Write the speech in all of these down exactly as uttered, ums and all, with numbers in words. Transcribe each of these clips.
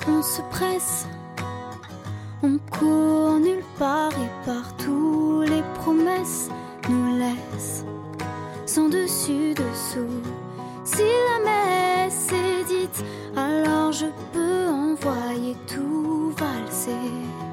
On se presse, on court nulle part et partout les promesses nous laissent sans dessus dessous. Si la messe est dite, alors je peux envoyer tout valser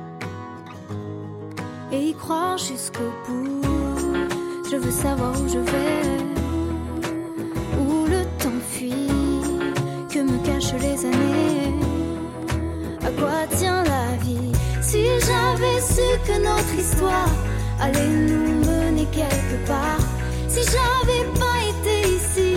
et y croire jusqu'au bout. Je veux savoir où je vais, où le temps fuit, que me cachent les années, à quoi tient la vie. Si j'avais su que notre histoire allait nous mener quelque part, si j'avais pas été ici,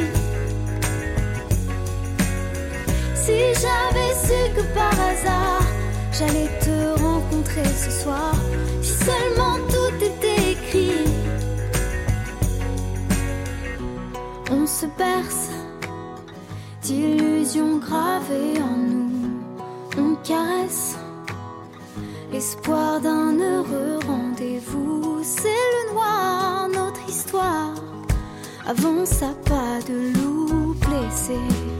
si j'avais su que par hasard j'allais te rencontrer ce soir, si seulement tout était écrit. On se berce d'illusions gravées en nous, on caresse l'espoir d'un heureux rendez-vous. C'est le noir, notre histoire, avance à pas de loup blessé.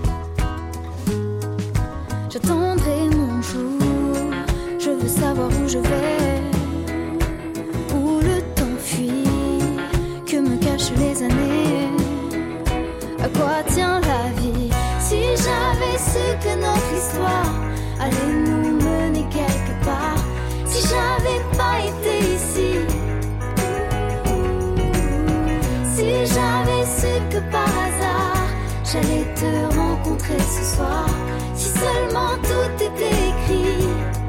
J'attendrai mon jour, je veux savoir où je vais, où le temps fuit, que me cachent les années, à quoi tient la vie. Si j'avais su que notre histoire allait nous mener quelque part, si j'avais pas été ici, si j'avais su que par hasard j'allais te rencontrer ce soir, si seulement tout était écrit.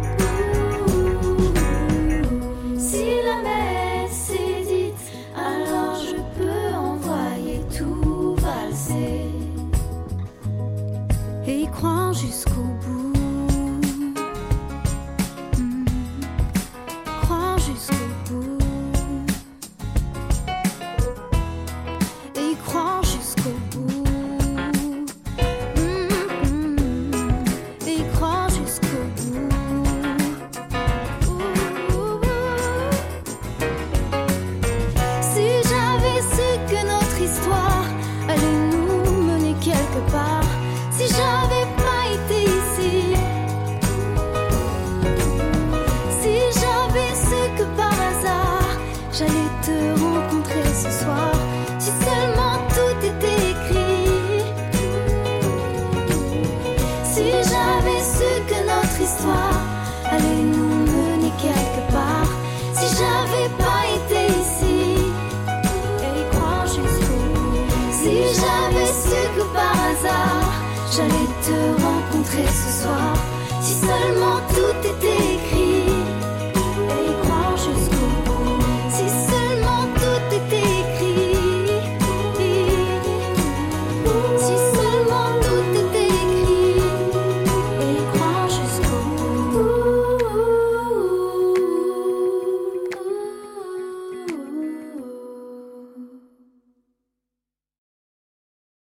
Si la messe est dite, alors je peux envoyer tout valser et y croire jusqu'au bout. Mmh. Croire jusqu'au bout et y croire jusqu'au bout. Si j'avais pas été ici, si j'avais su que par hasard j'allais te rencontrer ce soir, si seulement tout était écrit, si j'avais su que notre histoire allait nous mener quelque part, si j'avais pas été ici et y croire jusqu'au bout, si j'avais su que par hasard j'allais te rencontrer ce soir, si seulement tout